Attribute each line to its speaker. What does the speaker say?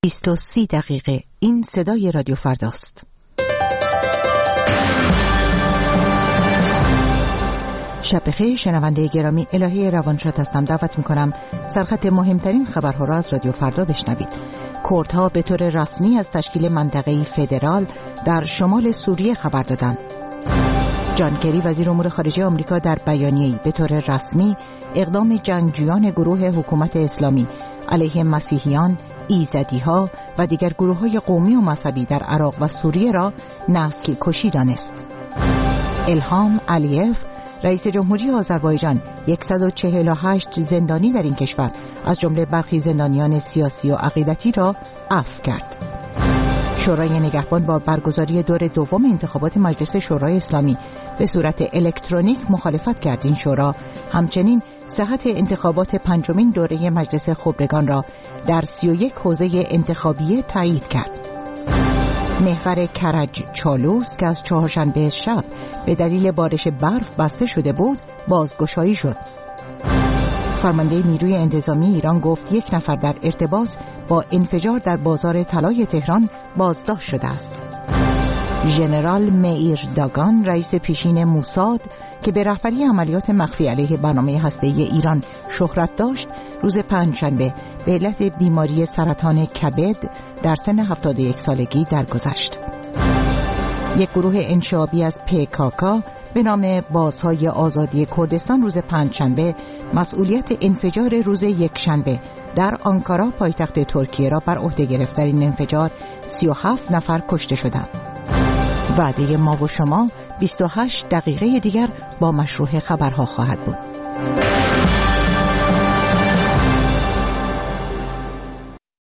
Speaker 1: 20:30 دقیقه. این صدای رادیو فرداست. شب بخیر شنونده گرامی، الهی روانشاد هستم. دعوت میکنم سرخط مهمترین خبرها را از رادیو فردا بشنوید. کردها به طور رسمی از تشکیل منطقه‌ای فدرال در شمال سوریه خبر دادند. جان کری وزیر امور خارجه آمریکا در بیانیه‌ای به طور رسمی اقدام جنگجویان گروه حکومت اسلامی علیه مسیحیان، ایزدی‌ها و دیگر گروه‌های قومی و مذهبی در عراق و سوریه را نسل کشی دانست. الهام علیف رئیس جمهوری آذربایجان 148 زندانی در این کشور از جمله برخی زندانیان سیاسی و عقیدتی را عفو کرد. شورای نگهبان با برگزاری دور دوم انتخابات مجلس شورای اسلامی به صورت الکترونیک مخالفت کرد. این شورا همچنین صحت انتخابات پنجمین دوره مجلس خبرگان را در 31 حوزه انتخابی تایید کرد. محور کرج چالوس که از چهارشنبه شب به دلیل بارش برف بسته شده بود بازگشایی شد. فرمانده نیروی انتظامی ایران گفت 1 نفر در ارتباط با انفجار در بازار طلای تهران بازداشت شده است. ژنرال مئیر داگان رئیس پیشین موساد که به رهبری عملیات مخفی علیه برنامه هسته‌ای ایران شهرت داشت، روز پنجشنبه به علت بیماری سرطان کبد در سن 71 سالگی درگذشت. یک گروه انشعابی از PKK به نام بازهای آزادی کردستان روز پنجشنبه مسئولیت انفجار روز یکشنبه در آنکارا پایتخت ترکیه را بر عهده گرفت. در این انفجار 37 نفر کشته شدند. وعده ما و شما 28 دقیقه دیگر با مشروع خبرها خواهد بود.